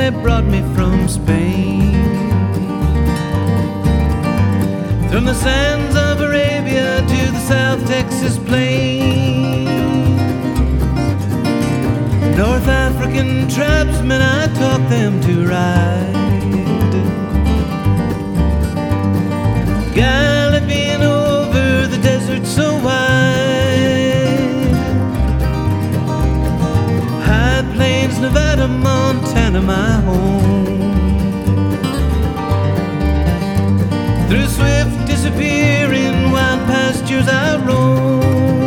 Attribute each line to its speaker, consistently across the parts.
Speaker 1: they brought me from Spain. From the sands of Arabia to the South Texas plains, North African tribesmen, I taught them to ride. Galloping over the desert so wide, high plains, Nevada, Montana, my home. Through swift disappearing wild pastures I roam.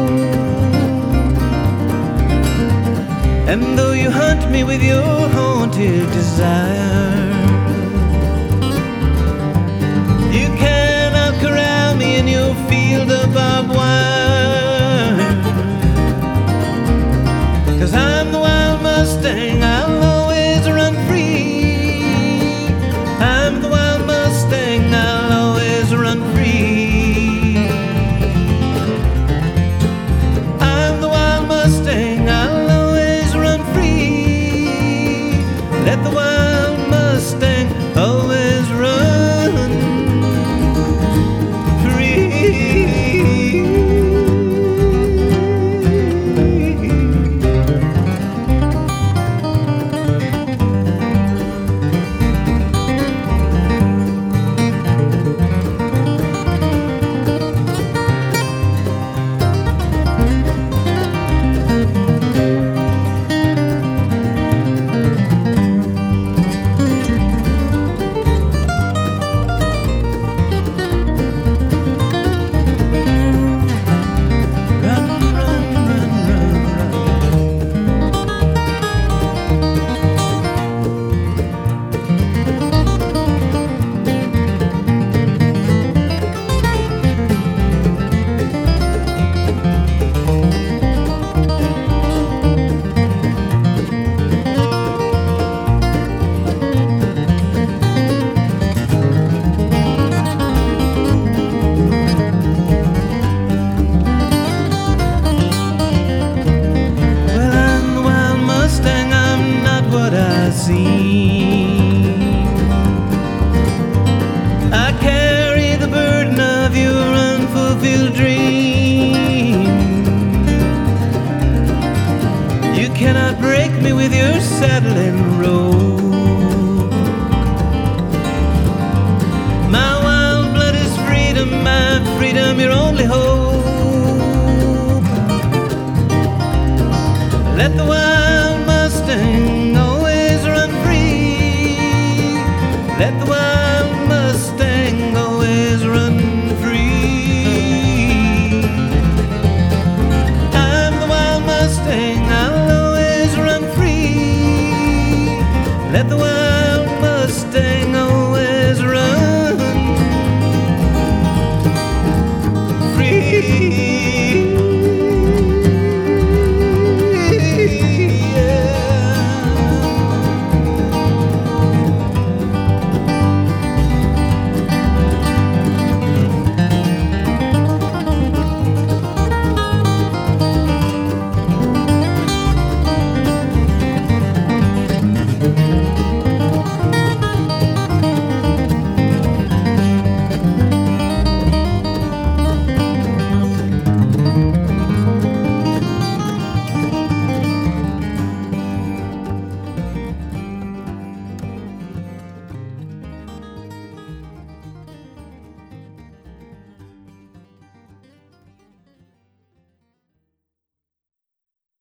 Speaker 1: And though you hunt me with your haunted desire, you cannot corral me in your field of barbed wire. 'Cause I'm the wild Mustang, I'll always run free. I'm the wild Mustang, I'll always run free. I'm the wild Mustang, I'll always run free. Let the wild Mustang always run free. I carry the burden of your unfulfilled dream. You cannot break me with your saddle and rope. My wild blood is freedom, my freedom your only hope. Let the wild Mustang always run free. Let the wild Mustang always run free. I'm the wild Mustang, I'll always run free. Let the